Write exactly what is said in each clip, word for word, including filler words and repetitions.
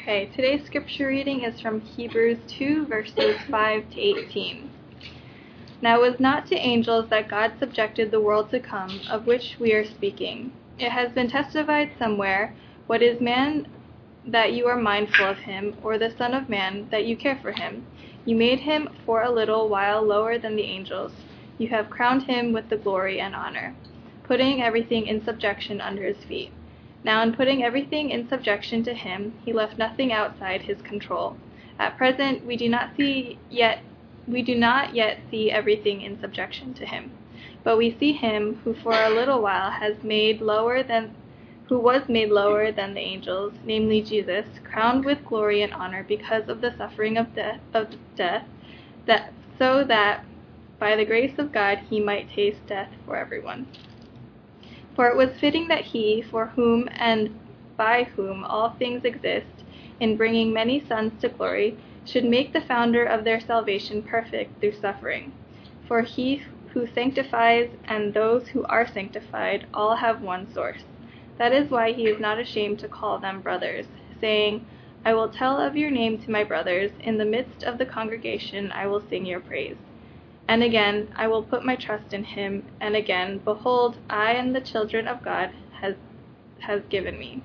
Okay, today's scripture reading is from Hebrews two, verses five to eighteen. Now it was not to angels that God subjected the world to come, of which we are speaking. It has been testified somewhere, what is man that you are mindful of him, or the Son of Man that you care for him? You made him for a little while lower than the angels. You have crowned him with the glory and honor, putting everything in subjection under his feet. Now in putting everything in subjection to him, he left nothing outside his control. At present we do not see yet we do not yet see everything in subjection to him. But we see him who for a little while has made lower than who was made lower than the angels, namely Jesus, crowned with glory and honor because of the suffering of death of death, that so that by the grace of God he might taste death for everyone. For it was fitting that he, for whom and by whom all things exist, in bringing many sons to glory, should make the founder of their salvation perfect through suffering. For he who sanctifies and those who are sanctified all have one source. That is why he is not ashamed to call them brothers, saying, I will tell of your name to my brothers, in the midst of the congregation I will sing your praise. And again, I will put my trust in him, and again, behold, I and the children of God has, has given me.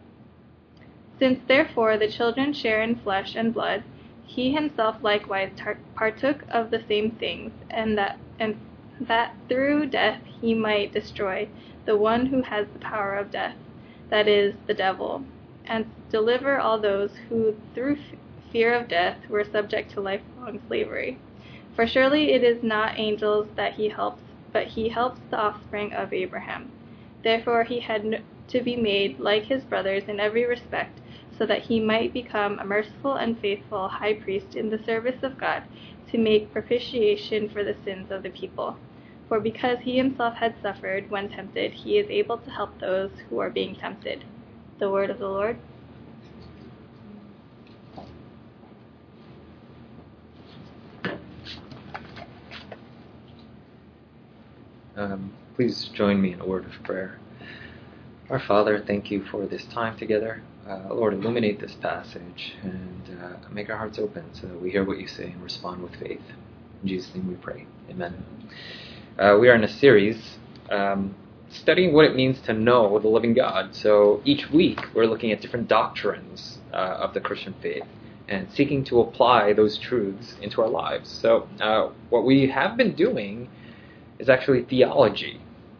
Since therefore the children share in flesh and blood, he himself likewise tar- partook of the same things, and that, and that through death he might destroy the one who has the power of death, that is, the devil, and deliver all those who through f- fear of death were subject to lifelong slavery. For surely it is not angels that he helps, but he helps the offspring of Abraham. Therefore he had to be made like his brothers in every respect, so that he might become a merciful and faithful high priest in the service of God, to make propitiation for the sins of the people. For because he himself had suffered when tempted, he is able to help those who are being tempted. The word of the Lord. Um, please join me in a word of prayer. Our Father, thank you for this time together. Uh, Lord, illuminate this passage and uh, make our hearts open so that we hear what you say and respond with faith. In Jesus' name we pray. Amen. Uh, we are in a series um, studying what it means to know the living God. So each week we're looking at different doctrines uh, of the Christian faith and seeking to apply those truths into our lives. So uh, what we have been doing is actually theology.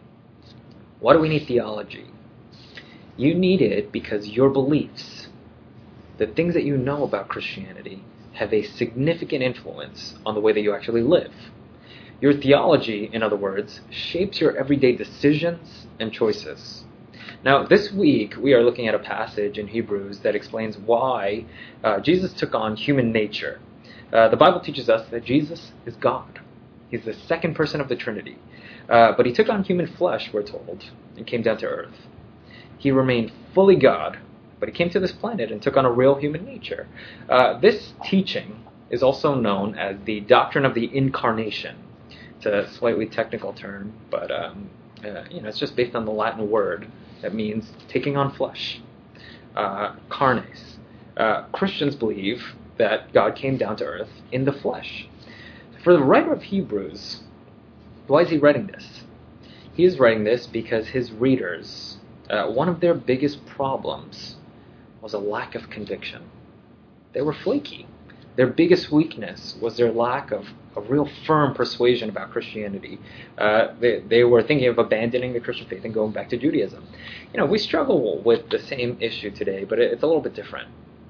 Why do we need theology? You need it because your beliefs, the things that you know about Christianity, have a significant influence on the way that you actually live. Your theology, in other words, shapes your everyday decisions and choices. Now, this week, we are looking at a passage in Hebrews that explains why uh, Jesus took on human nature. Uh, the Bible teaches us that Jesus is God. He's the second person of the Trinity. Uh, but he took on human flesh, we're told, and came down to earth. He remained fully God, but he came to this planet and took on a real human nature. Uh, this teaching is also known as the doctrine of the incarnation. It's a slightly technical term, but um, uh, you know, it's just based on the Latin word that means taking on flesh. Uh, carnes. Uh, Christians believe that God came down to earth in the flesh. For the writer of Hebrews, why is he writing this? He is writing this because his readers, uh, one of their biggest problems was a lack of conviction. They were flaky. Their biggest weakness was their lack of a real firm persuasion about Christianity. Uh, they, they were thinking of abandoning the Christian faith and going back to Judaism. You know, we struggle with the same issue today, but it's a little bit different.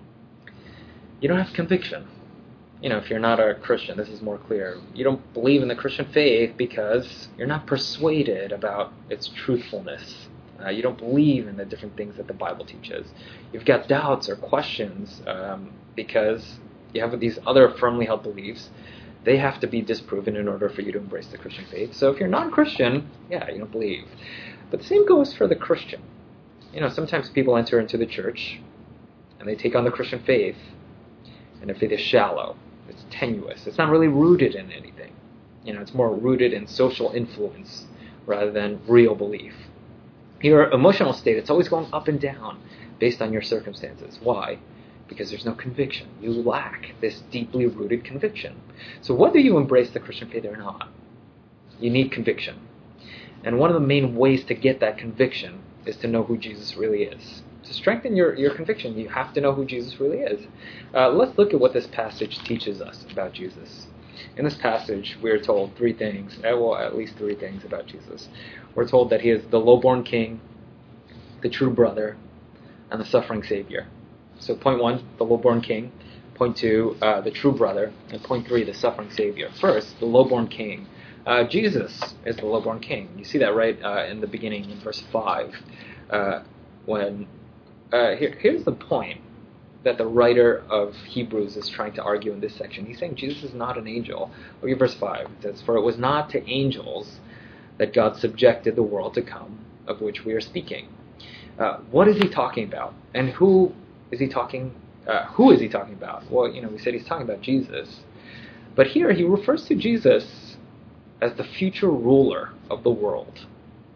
You don't have conviction. You know, if you're not a Christian, this is more clear. You don't believe in the Christian faith because you're not persuaded about its truthfulness. Uh, you don't believe in the different things that the Bible teaches. You've got doubts or questions um, because you have these other firmly held beliefs. They have to be disproven in order for you to embrace the Christian faith. So if you're non-Christian, yeah, you don't believe. But the same goes for the Christian. You know, sometimes people enter into the church and they take on the Christian faith, and their faith is shallow. It's tenuous. It's not really rooted in anything. You know, it's more rooted in social influence rather than real belief. Your emotional state, it's always going up and down based on your circumstances. Why? because there's no conviction. You lack this deeply rooted conviction. So whether you embrace the Christian faith or not, you need conviction. And one of the main ways to get that conviction is to know who Jesus really is. To strengthen your, your conviction, you have to know who Jesus really is. Uh, let's look at what this passage teaches us about Jesus. In this passage, we are told three things, well, at least three things about Jesus. We're told that he is the lowborn king, the true brother, and the suffering Savior. So point one, the lowborn king. Point two, uh, the true brother. And point three, the suffering Savior. First, the lowborn king. Uh, Jesus is the lowborn king. You see that right uh, in the beginning in verse five. Uh, when uh, here, Here's the point that the writer of Hebrews is trying to argue in this section. He's saying Jesus is not an angel. Look at verse five. It says, "For it was not to angels that God subjected the world to come, of which we are speaking." Uh, what is he talking about? And who is he talking uh, Who is he talking about? Well, you know, we said he's talking about Jesus. But here he refers to Jesus as the future ruler of the world.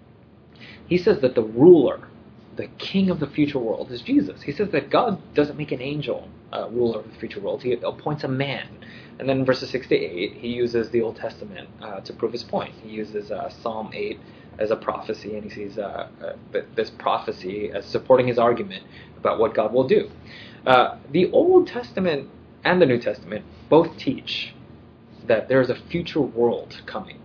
He says that the ruler, the king of the future world, is Jesus. He says that God doesn't make an angel uh, ruler of the future world. He appoints a man. And then in verses six to eight, he uses the Old Testament uh, to prove his point. He uses uh, Psalm eight as a prophecy, and he sees uh, uh, this prophecy as supporting his argument about what God will do. Uh, the Old Testament and the New Testament both teach that there is a future world coming.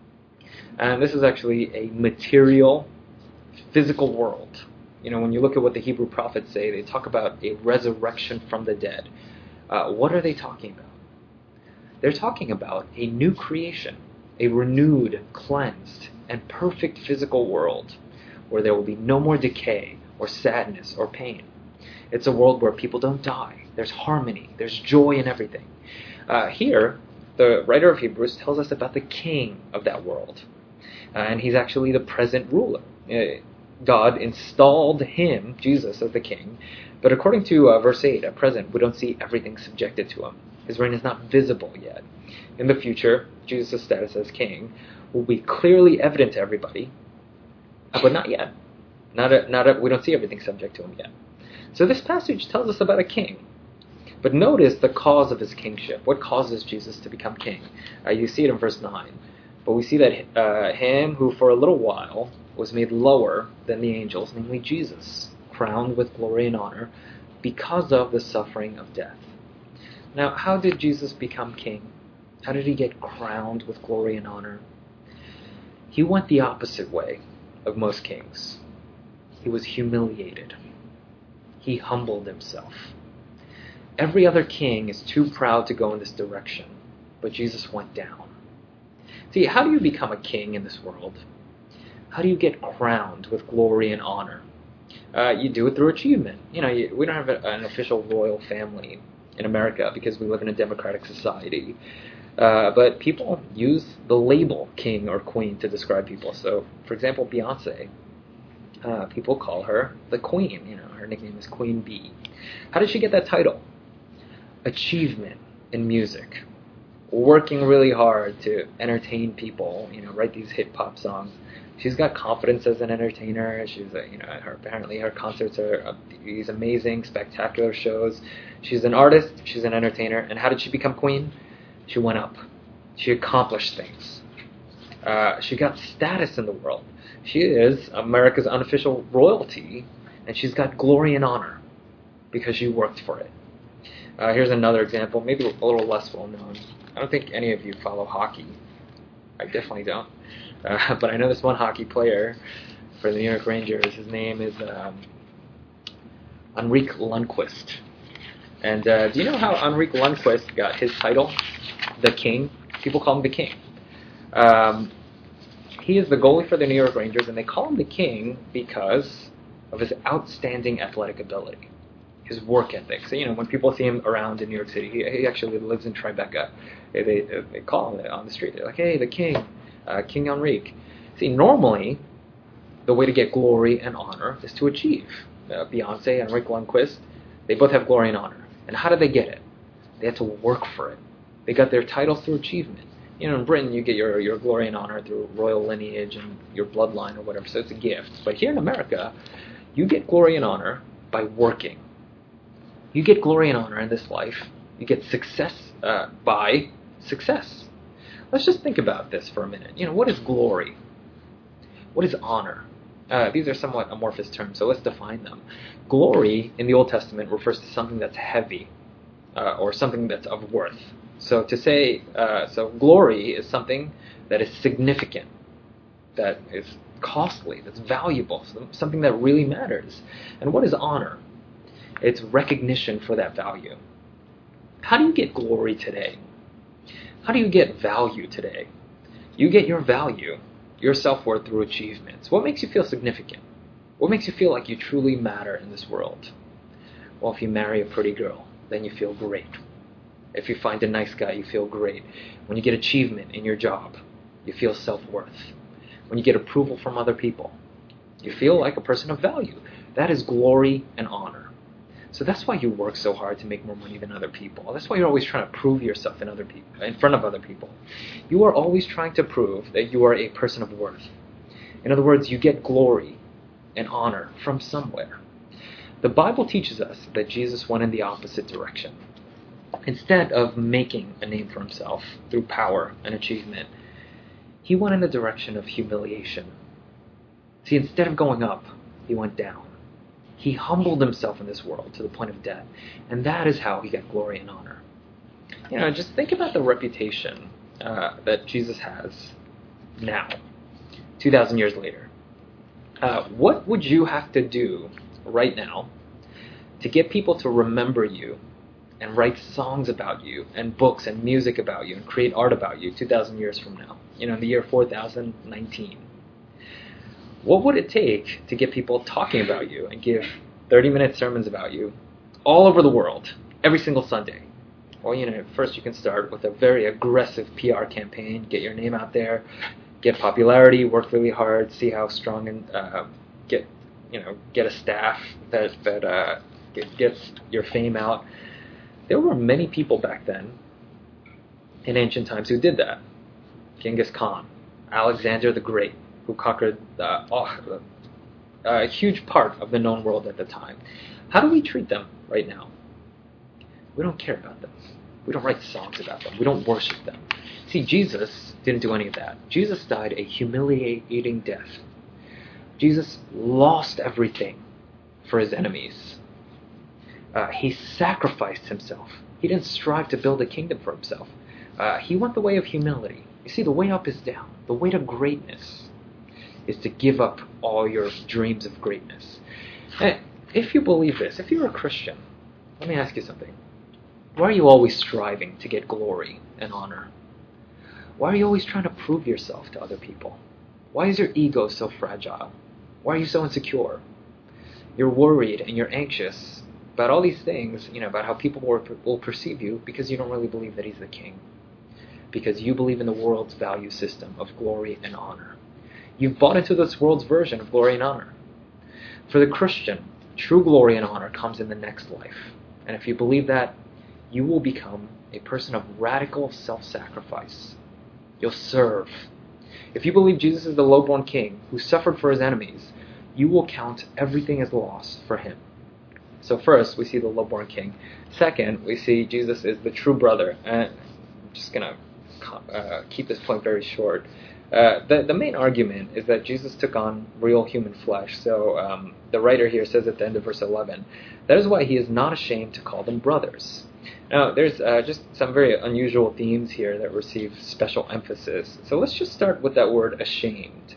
And this is actually a material, physical world. You know, when you look at what the Hebrew prophets say, they talk about a resurrection from the dead. Uh, what are they talking about? They're talking about a new creation, a renewed, cleansed, and perfect physical world where there will be no more decay or sadness or pain. It's a world where people don't die. There's harmony. There's joy in everything. Uh, here, the writer of Hebrews tells us about the king of that world. Uh, and he's actually the present ruler. Uh, God installed him, Jesus, as the king. But according to uh, verse eight, at present, we don't see everything subjected to him. His reign is not visible yet. In the future, Jesus' status as king will be clearly evident to everybody, but not yet. Not a, not a, we don't see everything subject to him yet. So this passage tells us about a king. But notice the cause of his kingship. What causes Jesus to become king? Uh, you see it in verse nine. But we see that uh, him who for a little while was made lower than the angels, namely Jesus, crowned with glory and honor because of the suffering of death. Now, how did Jesus become king? How did he get crowned with glory and honor? He went the opposite way of most kings. He was humiliated. He humbled himself. Every other king is too proud to go in this direction, but Jesus went down. See, how do you become a king in this world? How do you get crowned with glory and honor? Uh, you do it through achievement. You know, you, we don't have a, an official royal family in America because we live in a democratic society. Uh, but people use the label king or queen to describe people. So, for example, Beyonce, uh, people call her the queen. You know, her nickname is Queen Bee. How did she get that title? Achievement in music, working really hard to entertain people, you know, write these hit pop songs. She's got confidence as an entertainer. She's, a, you know, her, apparently her concerts are uh, these amazing, spectacular shows. She's an artist. She's an entertainer. And how did she become queen? She went up. She accomplished things. Uh, she got status in the world. She is America's unofficial royalty, and she's got glory and honor because she worked for it. Uh, here's another example, maybe a little less well known. I don't think any of you follow hockey. I definitely don't. Uh, but I know this one hockey player for the New York Rangers. His name is um, Henrik Lundqvist. And uh, do you know how Henrik Lundqvist got his title, the King? People call him the King. Um, he is the goalie for the New York Rangers, and they call him the King because of his outstanding athletic ability. His work ethic. So, you know, when people see him around in New York City, he, he actually lives in Tribeca. They, they, they call him on the street. They're like, hey, the king, uh, King Henrik. See, normally, the way to get glory and honor is to achieve. Uh, Beyonce and Henrik Lundqvist, they both have glory and honor. And how did they get it? They had to work for it. They got their titles through achievement. You know, in Britain, you get your, your glory and honor through royal lineage and your bloodline or whatever, so it's a gift. But here in America, you get glory and honor by working. You get glory and honor in this life. You get success uh, by success. Let's just think about this for a minute. You know, what is glory? What is honor? Uh, these are somewhat amorphous terms, so let's define them. Glory in the Old Testament refers to something that's heavy uh, or something that's of worth. So to say, uh, so glory is something that is significant, that is costly, that's valuable, something that really matters. And what is honor? It's recognition for that value. How do you get glory today? How do you get value today? You get your value, your self-worth through achievements. What makes you feel significant? What makes you feel like you truly matter in this world? Well, if you marry a pretty girl, then you feel great. If you find a nice guy, you feel great. When you get achievement in your job, you feel self-worth. When you get approval from other people, you feel like a person of value. That is glory and honor. So that's why you work so hard to make more money than other people. That's why you're always trying to prove yourself in other people, in front of other people. You are always trying to prove that you are a person of worth. In other words, you get glory and honor from somewhere. The Bible teaches us that Jesus went in the opposite direction. Instead of making a name for himself through power and achievement, he went in the direction of humiliation. See, instead of going up, he went down. He humbled himself in this world to the point of death, and that is how he got glory and honor. You know, just think about the reputation uh, that Jesus has now, two thousand years later. Uh, what would you have to do right now to get people to remember you and write songs about you and books and music about you and create art about you two thousand years from now, you know, in the year four thousand nineteen? What would it take to get people talking about you and give thirty-minute sermons about you all over the world, every single Sunday? Well, you know, first you can start with a very aggressive P R campaign, get your name out there, get popularity, work really hard, see how strong, and uh, get, you know, get a staff that that uh, get, gets your fame out. There were many people back then, in ancient times, who did that. Genghis Khan, Alexander the Great, who conquered uh, oh, a huge part of the known world at the time. How do we treat them right now? We don't care about them. We don't write songs about them. We don't worship them. See, Jesus didn't do any of that. Jesus died a humiliating death. Jesus lost everything for his enemies. Uh, he sacrificed himself. He didn't strive to build a kingdom for himself. Uh, he went the way of humility. You see, the way up is down. The way to greatness is to give up all your dreams of greatness. And if you believe this, if you're a Christian, let me ask you something. Why are you always striving to get glory and honor? Why are you always trying to prove yourself to other people? Why is your ego so fragile? Why are you so insecure? You're worried and you're anxious about all these things, you know, about how people will, will perceive you because you don't really believe that he's the king. Because you believe in the world's value system of glory and honor. You've bought into this world's version of glory and honor. For the Christian, true glory and honor comes in the next life. And if you believe that, you will become a person of radical self-sacrifice. You'll serve. If you believe Jesus is the low-born king who suffered for his enemies, you will count everything as loss for him. So first, we see the low-born king. Second, we see Jesus is the true brother. And I'm just going to uh, keep this point very short. Uh, the, the main argument is that Jesus took on real human flesh. So um, the writer here says at the end of verse eleven, that is why he is not ashamed to call them brothers. Now, there's uh, just some very unusual themes here that receive special emphasis. So let's just start with that word ashamed.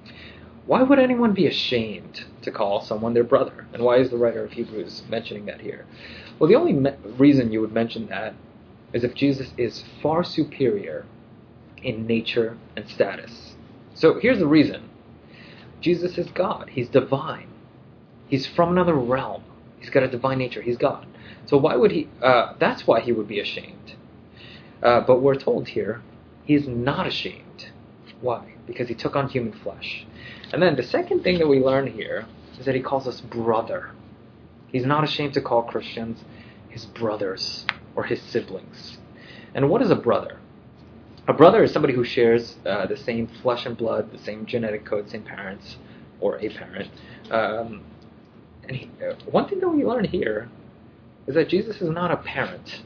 Why would anyone be ashamed to call someone their brother? And why is the writer of Hebrews mentioning that here? Well, the only me- reason you would mention that is if Jesus is far superior in nature and status. So here's the reason. Jesus is God. He's divine. He's from another realm. He's got a divine nature. He's God. So why would he, uh, that's why he would be ashamed. Uh, but we're told here, he's not ashamed. Why? Because he took on human flesh. And then the second thing that we learn here is that he calls us brother. He's not ashamed to call Christians his brothers or his siblings. And what is a brother? A brother is somebody who shares uh, the same flesh and blood, the same genetic code, same parents, or a parent. Um, and he, uh, one thing that we learn here is that Jesus is not a parent,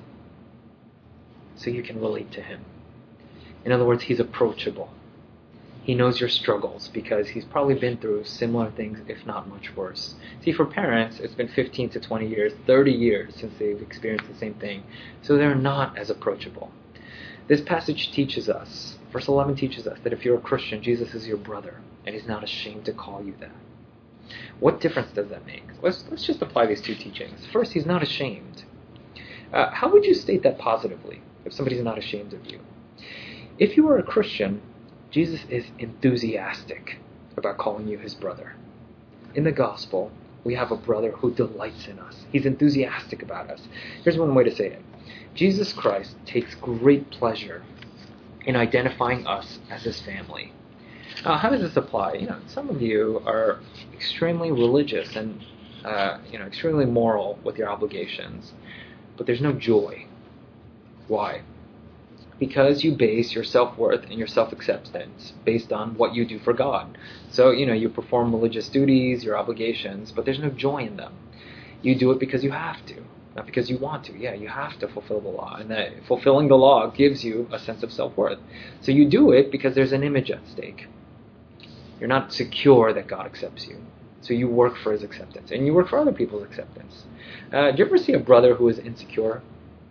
so you can relate to him. In other words, he's approachable. He knows your struggles because he's probably been through similar things, if not much worse. See, for parents, it's been fifteen to twenty years, thirty years since they've experienced the same thing, so they're not as approachable. This passage teaches us, verse eleven teaches us, that if you're a Christian, Jesus is your brother, and he's not ashamed to call you that. What difference does that make? Let's, let's just apply these two teachings. First, he's not ashamed. Uh, how would you state that positively, if somebody's not ashamed of you? If you are a Christian, Jesus is enthusiastic about calling you his brother. In the gospel, we have a brother who delights in us. He's enthusiastic about us. Here's one way to say it. Jesus Christ takes great pleasure in identifying us as his family. Uh, how does this apply? You know, some of you are extremely religious and uh, you know, extremely moral with your obligations, but there's no joy. Why? Because you base your self-worth and your self-acceptance based on what you do for God. So, you know, you perform religious duties, your obligations, but there's no joy in them. You do it because you have to, not because you want to. Yeah, you have to fulfill the law, and that fulfilling the law gives you a sense of self-worth. So you do it because there's an image at stake. You're not secure that God accepts you. So you work for his acceptance, and you work for other people's acceptance. Uh, do you ever see a brother who is insecure?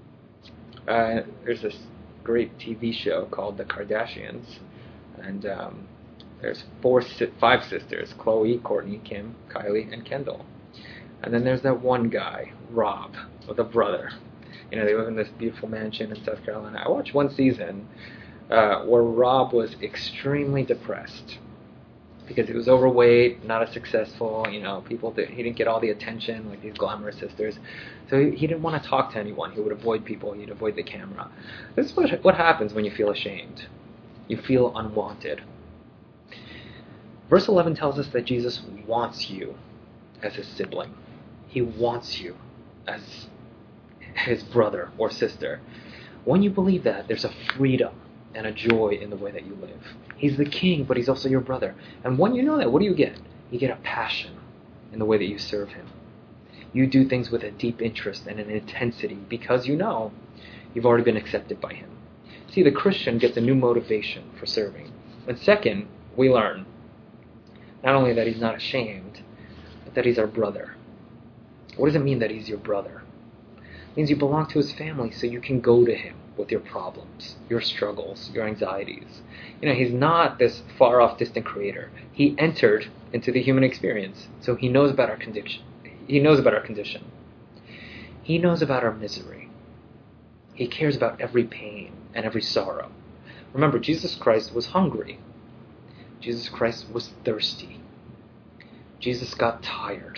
Uh, there's this great T V show called The Kardashians, and um, there's four, five sisters: Khloe, Kourtney, Kim, Kylie, and Kendall. And then there's that one guy, Rob, with a brother. You know, they live in this beautiful mansion in South Carolina. I watched one season uh, where Rob was extremely depressed because he was overweight, not as successful. You know, people did, he didn't get all the attention like these glamorous sisters. So he, he didn't want to talk to anyone. He would avoid people. He'd avoid the camera. This is what, what happens when you feel ashamed. You feel unwanted. Verse eleven tells us that Jesus wants you as his sibling. He wants you as his brother or sister. When you believe that, there's a freedom and a joy in the way that you live. He's the king, but he's also your brother. And when you know that, what do you get? You get a passion in the way that you serve him. You do things with a deep interest and an intensity because you know you've already been accepted by him. See, the Christian gets a new motivation for serving. And second, we learn not only that he's not ashamed, but that he's our brother. What does it mean that he's your brother? It means you belong to his family, so you can go to him with your problems, your struggles, your anxieties. You know, he's not this far-off, distant creator. He entered into the human experience, so he knows about our condition. He knows about our condition. He knows about our misery. He cares about every pain and every sorrow. Remember, Jesus Christ was hungry. Jesus Christ was thirsty. Jesus got tired.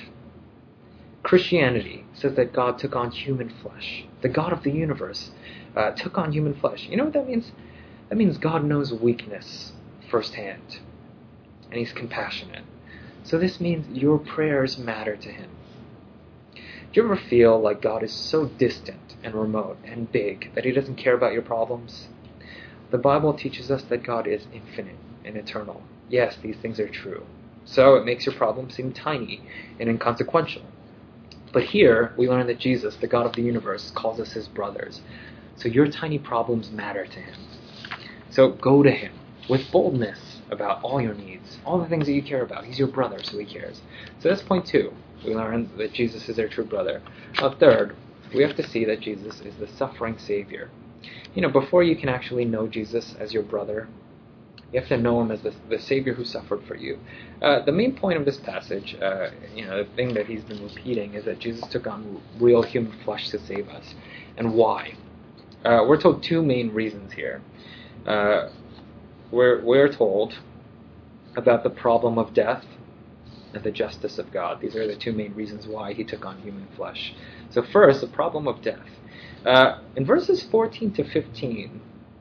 Christianity says that God took on human flesh. The God of the universe uh, took on human flesh. You know what that means? That means God knows weakness firsthand, and he's compassionate. So this means your prayers matter to him. Do you ever feel like God is so distant and remote and big that he doesn't care about your problems? The Bible teaches us that God is infinite and eternal. Yes, these things are true. So it makes your problems seem tiny and inconsequential. But here, we learn that Jesus, the God of the universe, calls us his brothers. So your tiny problems matter to him. So go to him with boldness about all your needs, all the things that you care about. He's your brother, so he cares. So that's point two. We learn that Jesus is our true brother. Now, third, we have to see that Jesus is the suffering Savior. You know, before you can actually know Jesus as your brother, you have to know him as the, the Savior who suffered for you. Uh, the main point of this passage, uh, you know, the thing that he's been repeating is that Jesus took on real human flesh to save us. And why? Uh, we're told two main reasons here. Uh, we're, we're told about the problem of death and the justice of God. These are the two main reasons why he took on human flesh. So first, the problem of death. Uh, in verses fourteen to fifteen,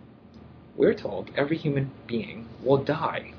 we're told every human being will die.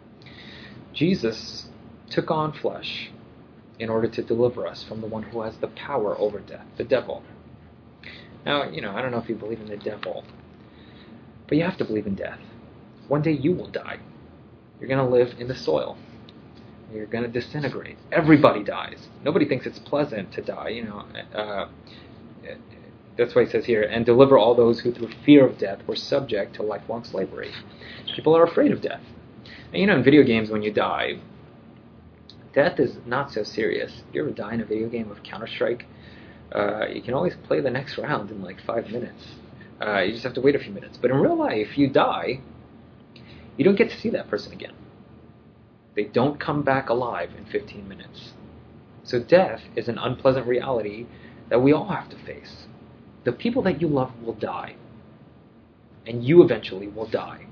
Jesus took on flesh in order to deliver us from the one who has the power over death, the devil. Now, you know, I don't know if you believe in the devil, but you have to believe in death. One day you will die. You're going to live in the soil. You're going to disintegrate. Everybody dies. Nobody thinks it's pleasant to die. You know, uh, that's why he says here, and deliver all those who through fear of death were subject to lifelong slavery. People are afraid of death. And you know, in video games, when you die, death is not so serious. If you ever die in a video game of Counter-Strike, uh, you can always play the next round in like five minutes. Uh, you just have to wait a few minutes. But in real life, you die, you don't get to see that person again. They don't come back alive in fifteen minutes. So death is an unpleasant reality that we all have to face. The people that you love will die. And you eventually will die.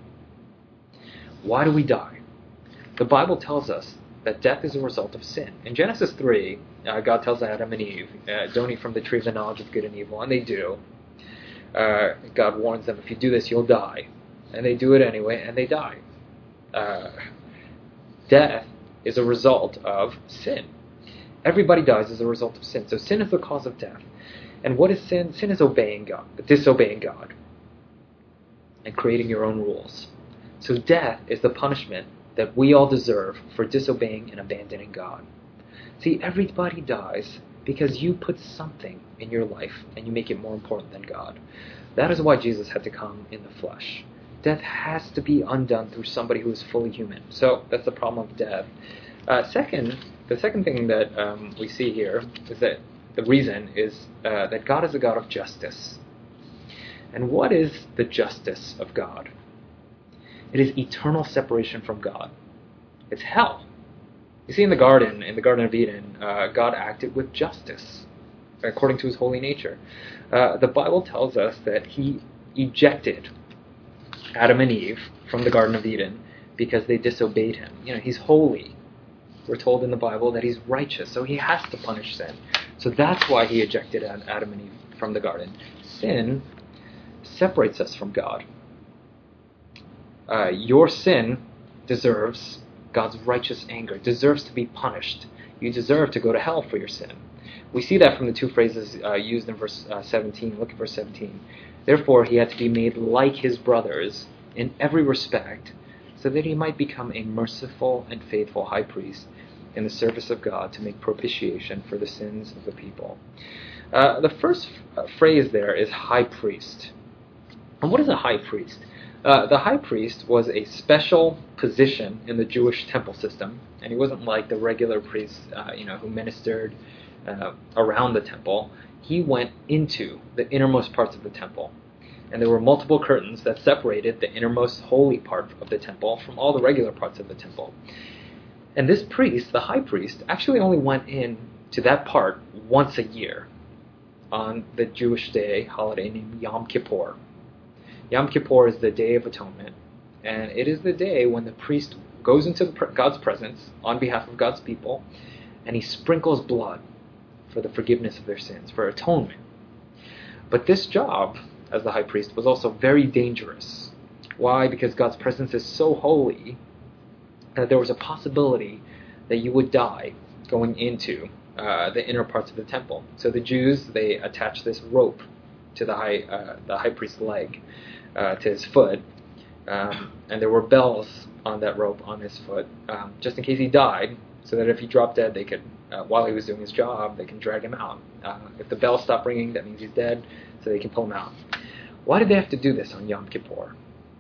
Why do we die? The Bible tells us that death is a result of sin. In Genesis three, uh, God tells Adam and Eve, uh, don't eat from the tree of the knowledge of good and evil. And they do. Uh, God warns them, if you do this, you'll die. And they do it anyway, and they die. Uh, death is a result of sin. Everybody dies as a result of sin. So sin is the cause of death. And what is sin? Sin is obeying God, disobeying God, and creating your own rules. So death is the punishment that we all deserve for disobeying and abandoning God. See, everybody dies because you put something in your life and you make it more important than God. That is why Jesus had to come in the flesh. Death has to be undone through somebody who is fully human. So that's the problem of death. Uh, second, the second thing that um, we see here is that the reason is uh, that God is a God of justice. And what is the justice of God? It is eternal separation from God. It's hell. You see, in the garden, in the Garden of Eden, uh, God acted with justice according to his holy nature. Uh, the Bible tells us that he ejected Adam and Eve from the Garden of Eden because they disobeyed him. You know, he's holy. We're told in the Bible that he's righteous, so he has to punish sin. So that's why he ejected Adam and Eve from the garden. Sin separates us from God. Uh, your sin deserves God's righteous anger, deserves to be punished. You deserve to go to hell for your sin. We see that from the two phrases uh, used in verse uh, seventeen. Look at verse seventeen. Therefore, he had to be made like his brothers in every respect, so that he might become a merciful and faithful high priest in the service of God to make propitiation for the sins of the people. Uh, the first f- phrase there is high priest. And what is a high priest? Uh, the high priest was a special position in the Jewish temple system, and he wasn't like the regular priest, uh, you know, who ministered uh, around the temple. He went into the innermost parts of the temple, and there were multiple curtains that separated the innermost holy part of the temple from all the regular parts of the temple. And this priest, the high priest, actually only went in to that part once a year on the Jewish day holiday named Yom Kippur. Yom Kippur is the Day of Atonement, and it is the day when the priest goes into God's presence on behalf of God's people, and he sprinkles blood for the forgiveness of their sins, for atonement. But this job, as the high priest, was also very dangerous. Why? Because God's presence is so holy that there was a possibility that you would die going into uh, the inner parts of the temple. So the Jews, they attached this rope to the high uh, the high priest's leg, uh, to his foot, um, and there were bells on that rope on his foot, um, just in case he died, so that if he dropped dead, they could, uh, while he was doing his job, they can drag him out. Uh, if the bells stop ringing, that means he's dead, so they can pull him out. Why did they have to do this on Yom Kippur?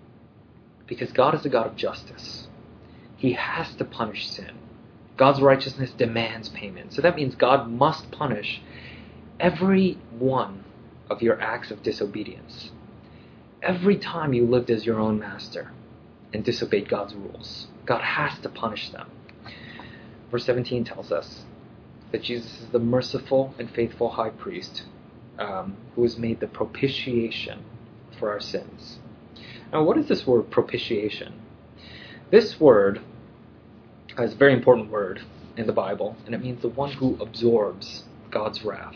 Because God is a God of justice. He has to punish sin. God's righteousness demands payment. So that means God must punish every one of your acts of disobedience. Every time you lived as your own master and disobeyed God's rules, God has to punish them. Verse seventeen tells us that Jesus is the merciful and faithful high priest um, who has made the propitiation for our sins. Now, what is this word propitiation? This word is a very important word in the Bible, and it means the one who absorbs God's wrath.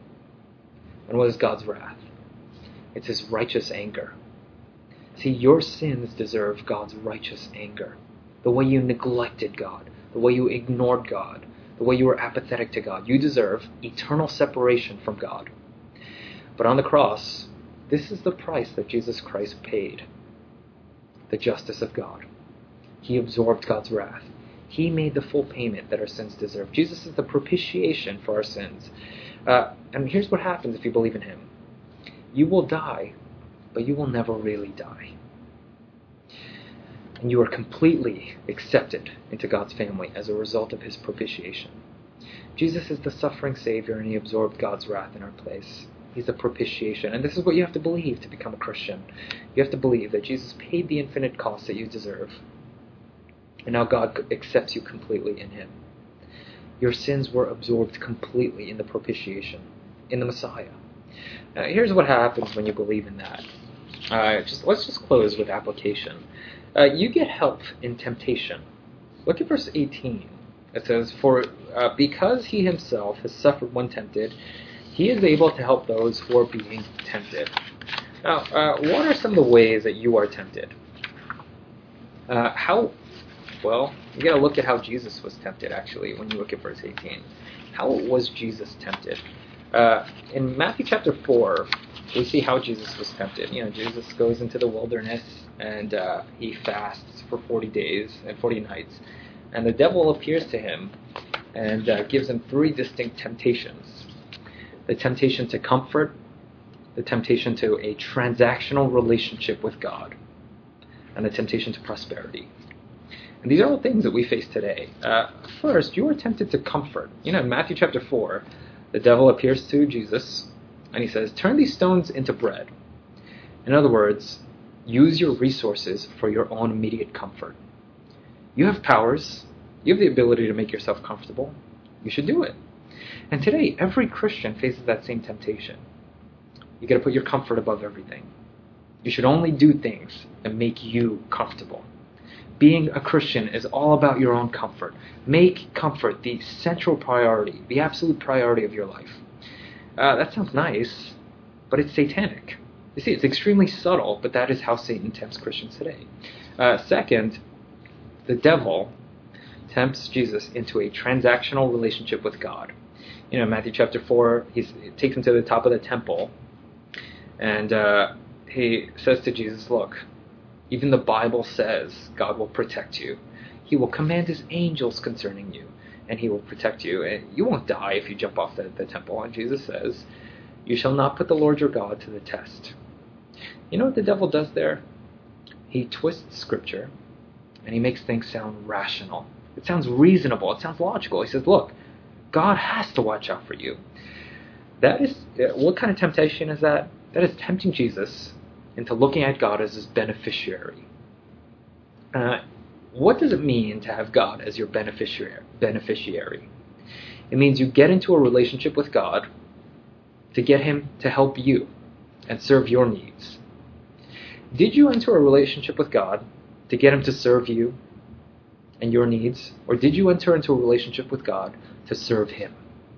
And what is God's wrath? It's his righteous anger. See, your sins deserve God's righteous anger. The way you neglected God, the way you ignored God, the way you were apathetic to God, you deserve eternal separation from God. But on the cross, this is the price that Jesus Christ paid. The justice of God. He absorbed God's wrath. He made the full payment that our sins deserve. Jesus is the propitiation for our sins. Uh, and here's what happens if you believe in him. You will die, but you will never really die. And you are completely accepted into God's family as a result of his propitiation. Jesus is the suffering Savior, and he absorbed God's wrath in our place. He's the propitiation. And this is what you have to believe to become a Christian. You have to believe that Jesus paid the infinite cost that you deserve. And now God accepts you completely in him. Your sins were absorbed completely in the propitiation, in the Messiah. Now, here's what happens when you believe in that. Uh, just let's just close with application. Uh, you get help in temptation. Look at verse eighteen. It says, "For uh, because he himself has suffered when tempted, he is able to help those who are being tempted." Now, uh, what are some of the ways that you are tempted? Uh, how? Well, you got to look at how Jesus was tempted. Actually, when you look at verse eighteen, how was Jesus tempted? Uh, in Matthew chapter four, we see how Jesus was tempted. You know, Jesus goes into the wilderness and uh, he fasts for forty days and forty nights. And the devil appears to him and uh, gives him three distinct temptations. The temptation to comfort, the temptation to a transactional relationship with God, and the temptation to prosperity. And these are all things that we face today. Uh, first, you are tempted to comfort. You know, in Matthew chapter four, the devil appears to Jesus and he says, "Turn these stones into bread." In other words, use your resources for your own immediate comfort. You have powers. You have the ability to make yourself comfortable. You should do it. And today, every Christian faces that same temptation. You got to put your comfort above everything. You should only do things that make you comfortable. Being a Christian is all about your own comfort. Make comfort the central priority, the absolute priority of your life. Uh, that sounds nice, but it's satanic. You see, it's extremely subtle, but that is how Satan tempts Christians today. Uh, second, the devil tempts Jesus into a transactional relationship with God. You know, Matthew chapter four, he takes him to the top of the temple, and uh, he says to Jesus, "Look, even the Bible says God will protect you. He will command his angels concerning you, and he will protect you. And you won't die if you jump off the, the temple." And Jesus says, "You shall not put the Lord your God to the test." You know what the devil does there? He twists Scripture, and he makes things sound rational. It sounds reasonable. It sounds logical. He says, look, God has to watch out for you. That is, what kind of temptation is that? That is tempting Jesus into looking at God as his beneficiary. Uh, what does it mean to have God as your beneficiary? beneficiary? It means you get into a relationship with God to get him to help you and serve your needs. Did you enter a relationship with God to get him to serve you and your needs? Or did you enter into a relationship with God to serve him?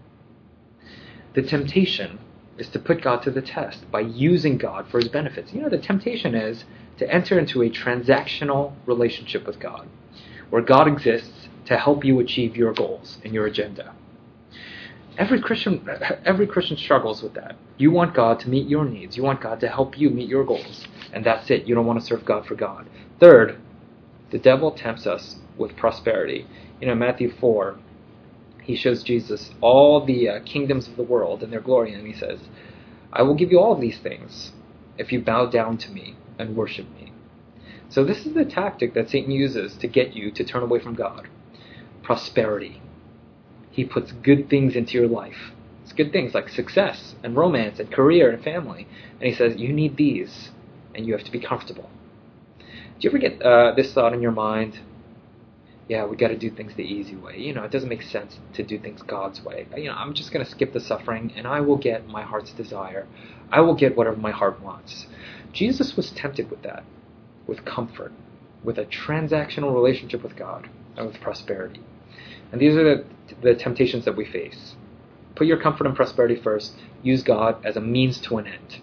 The temptation is to put God to the test by using God for his benefits. You know, the temptation is to enter into a transactional relationship with God, where God exists to help you achieve your goals and your agenda. Every Christian, every Christian struggles with that. You want God to meet your needs. You want God to help you meet your goals. And that's it. You don't want to serve God for God. Third, the devil tempts us with prosperity. You know, Matthew four, he shows Jesus all the uh, kingdoms of the world and their glory, and he says, "I will give you all of these things if you bow down to me and worship me." So this is the tactic that Satan uses to get you to turn away from God. Prosperity. He puts good things into your life. It's good things like success and romance and career and family. And he says, you need these, and you have to be comfortable. Do you ever get uh, this thought in your mind? Yeah, we got to do things the easy way. You know, it doesn't make sense to do things God's way. You know, I'm just going to skip the suffering, and I will get my heart's desire. I will get whatever my heart wants. Jesus was tempted with that, with comfort, with a transactional relationship with God, and with prosperity. And these are the, the temptations that we face. Put your comfort and prosperity first. Use God as a means to an end.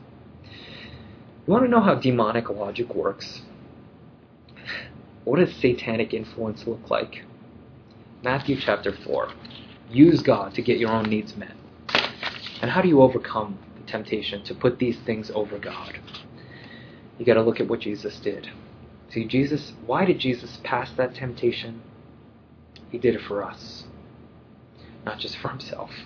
You want to know how demonic logic works? What does satanic influence look like? Matthew chapter four. Use God to get your own needs met. And how do you overcome the temptation to put these things over God? You got to look at what Jesus did. See, Jesus, why did Jesus pass that temptation? He did it for us, not just for himself.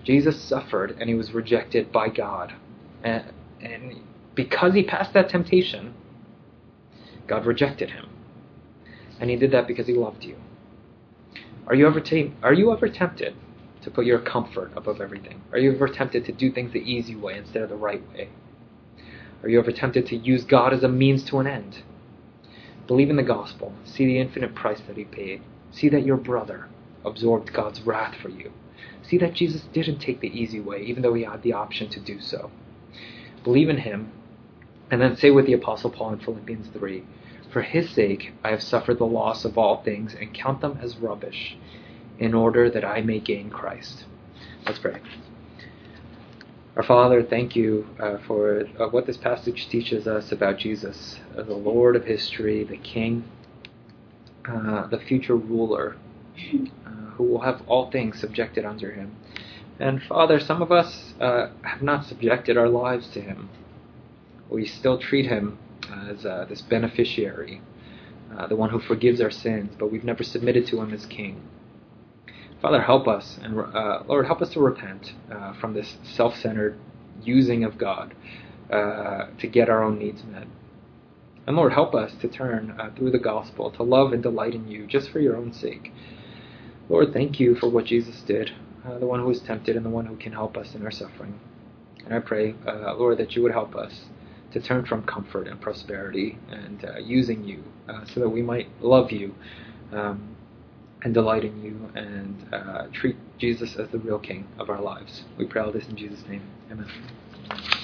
Jesus suffered and he was rejected by God. And, and because he passed that temptation, God rejected him. And he did that because he loved you. Are you ever te- are you ever tempted to put your comfort above everything? Are you ever tempted to do things the easy way instead of the right way? Are you ever tempted to use God as a means to an end? Believe in the gospel. See the infinite price that he paid. See that your brother absorbed God's wrath for you. See that Jesus didn't take the easy way, even though he had the option to do so. Believe in him, and then say with the Apostle Paul in Philippians three, "For his sake I have suffered the loss of all things and count them as rubbish, in order that I may gain Christ." Let's pray. Our Father, thank you uh, for uh, what this passage teaches us about Jesus, uh, the Lord of history, the King, uh, the future ruler, uh, who will have all things subjected under him. And Father, some of us uh, have not subjected our lives to him. We still treat him as uh, this beneficiary, uh, the one who forgives our sins, but we've never submitted to him as King. Father, help us, and uh, Lord, help us to repent uh, from this self-centered using of God uh, to get our own needs met. And Lord, help us to turn uh, through the gospel to love and delight in you just for your own sake. Lord, thank you for what Jesus did, uh, the one who was tempted and the one who can help us in our suffering. And I pray, uh, Lord, that you would help us to turn from comfort and prosperity and uh, using you uh, so that we might love you um, and delight in you and uh, treat Jesus as the real King of our lives. We pray all this in Jesus' name. Amen.